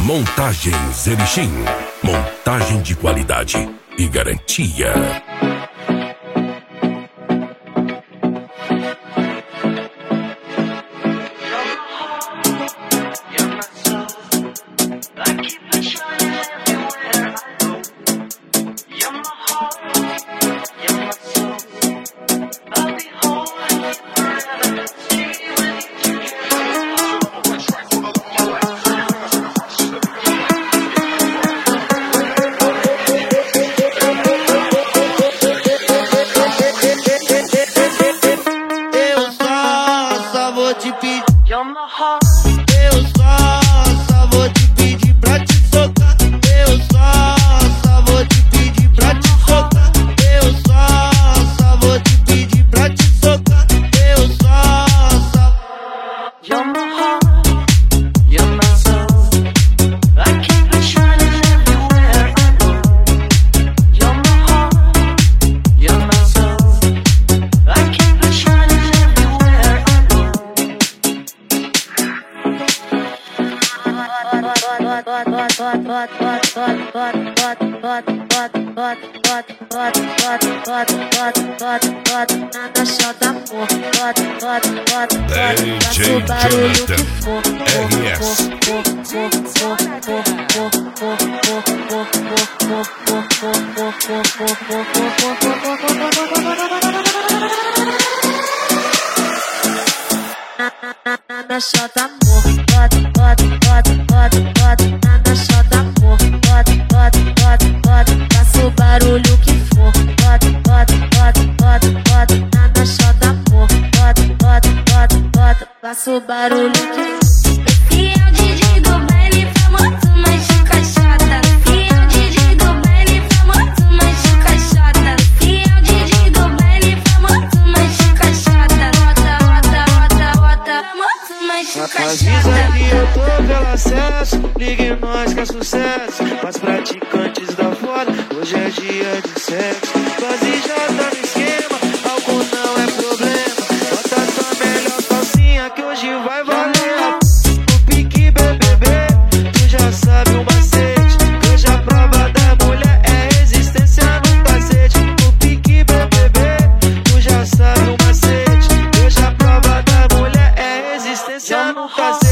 Montagens Erechim. Montagem de qualidade e garantia. Eu só vou te pedir pra te socar. Eu só vou te pedir pra te socar. Eu só vou te pedir pra te socar. Eu só. You're my heart, you're my soul. I keep it shining everywhere I go. You're my heart, you're my soul. I keep it shining everywhere I go. DJ Jonathan RS. Nada só dá amor, nada só dá amor, faça o barulho que for, nada só dá amor, faça o barulho que for. Esse é o DJ do baile famoso, mais de caixota. Esse é o DJ do baile famoso, mais de caixota. Esse é o DJ do baile famoso, mais de caixota. Rota, famoso, mais de caixota. Avisa que eu tô pelo acesso, ligue nós que é sucesso. Mas praticantes da foda, hoje é dia de sexo. Quase já tá no esquema, álcool não é problema. Bota tua melhor calcinha que hoje vai valer. O pique BBB, tu já sabe o macete. Hoje a prova da mulher é resistência no cacete. O pique BBB, tu já sabe o macete. Hoje a prova da mulher é resistência no cacete.